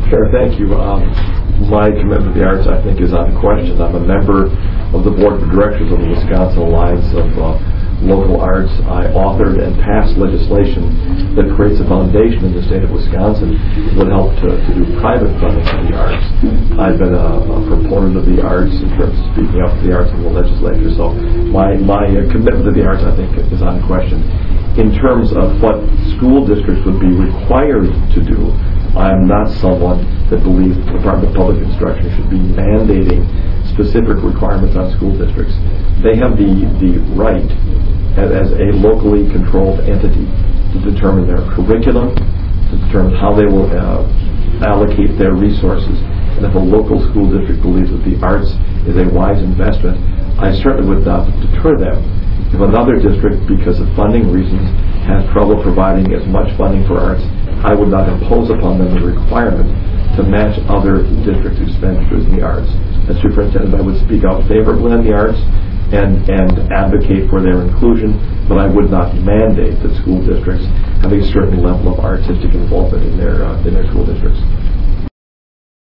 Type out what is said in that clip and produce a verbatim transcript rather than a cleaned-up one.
Sure, thank you. Um, my commitment to the arts, I think, is unquestioned. I'm a member of the board of directors of the Wisconsin Alliance of uh, Local Arts. I authored and passed legislation that creates a foundation in the state of Wisconsin that would help to, to do private funding for the arts. I've been a, a proponent of the arts in terms of speaking up for the arts in the legislature. So my, my uh, commitment to the arts, I think, is unquestioned. In terms of what school districts would be required to do, I am not someone that believes the Department of Public Instruction should be mandating specific requirements on school districts. They have the, the right, as, as a locally controlled entity, to determine their curriculum, to determine how they will uh, allocate their resources. And if a local school district believes that the arts is a wise investment, I certainly would not deter them. If another district, because of funding reasons, has trouble providing as much funding for arts, I would not impose upon them the requirement to match other districts' expenditures in the arts. As superintendent, I would speak out favorably on the arts and, and advocate for their inclusion, but I would not mandate that school districts have a certain level of artistic involvement in their uh, in their school districts.